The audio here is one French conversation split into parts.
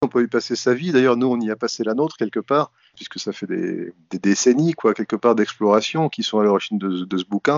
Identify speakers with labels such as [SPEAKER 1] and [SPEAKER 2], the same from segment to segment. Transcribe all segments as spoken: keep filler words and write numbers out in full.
[SPEAKER 1] on peut y passer sa vie. D'ailleurs, nous, on y a passé la nôtre quelque part, puisque ça fait des, des décennies, quoi, quelque part d'exploration qui sont à l'origine de, de ce bouquin.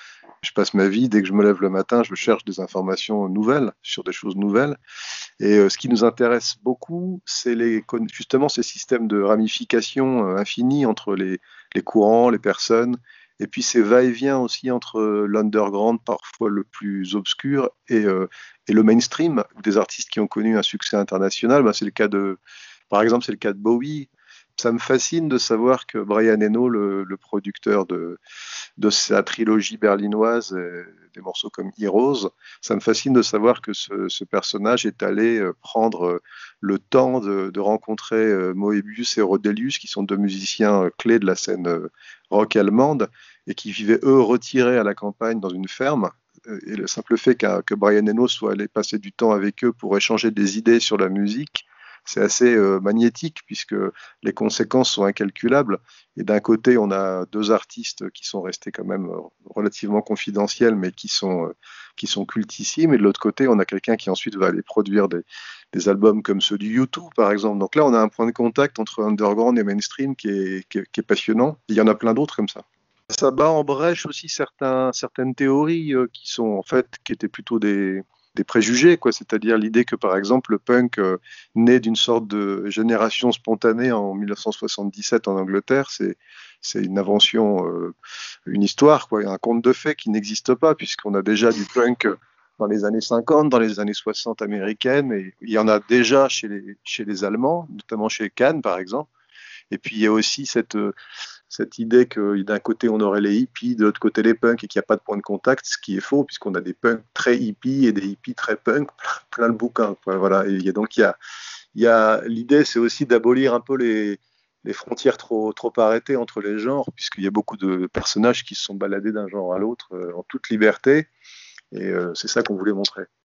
[SPEAKER 1] Je passe ma vie, dès que je me lève le matin, je cherche des informations nouvelles sur des choses nouvelles. Et euh, ce qui nous intéresse beaucoup, c'est les, justement ces systèmes de ramification euh, infinie entre les, les courants, les personnes, et puis ces va-et-vient aussi entre l'underground, parfois le plus obscur, et, euh, et le mainstream, des artistes qui ont connu un succès international. Ben, c'est le cas de, par exemple, c'est le cas de Bowie. Ça me fascine de savoir que Brian Eno, le, le producteur de, de sa trilogie berlinoise, euh, des morceaux comme Heroes, ça me fascine de savoir que ce, ce personnage est allé euh, prendre euh, le temps de, de rencontrer euh, Moebius et Rodelius, qui sont deux musiciens euh, clés de la scène euh, rock allemande, et qui vivaient eux retirés à la campagne dans une ferme. Euh, Et le simple fait qu'un- que Brian Eno soit allé passer du temps avec eux pour échanger des idées sur la musique, c'est assez euh, magnétique puisque les conséquences sont incalculables. Et d'un côté, on a deux artistes qui sont restés quand même euh, relativement confidentiels, mais qui sont, euh, qui sont cultissimes. Et de l'autre côté, on a quelqu'un qui ensuite va aller produire des, des albums comme ceux du U deux, par exemple. Donc là, on a un point de contact entre underground et mainstream qui est, qui est, qui est passionnant. Il y en a plein d'autres comme ça. Ça bat en brèche aussi certains, certaines théories euh, qui sont en fait qui étaient plutôt des, des préjugés, quoi. C'est-à-dire l'idée que par exemple le punk euh, naît d'une sorte de génération spontanée en mille neuf cent soixante-dix-sept en Angleterre, c'est c'est une invention, euh, une histoire, quoi, un conte de fées qui n'existe pas puisqu'on a déjà du punk dans les années cinquante, dans les années soixante américaines, et il y en a déjà chez les, chez les Allemands, notamment chez Cannes par exemple. Et puis il y a aussi cette, euh, cette idée que d'un côté on aurait les hippies, de l'autre côté les punks et qu'il n'y a pas de point de contact, ce qui est faux puisqu'on a des punks très hippies et des hippies très punks, plein le bouquin. Quoi, voilà. Et il y a, donc il y a, il y a l'idée, c'est aussi d'abolir un peu les, les frontières trop, trop arrêtées entre les genres, puisqu'il y a beaucoup de personnages qui se sont baladés d'un genre à l'autre euh, en toute liberté, et euh, c'est ça qu'on voulait montrer.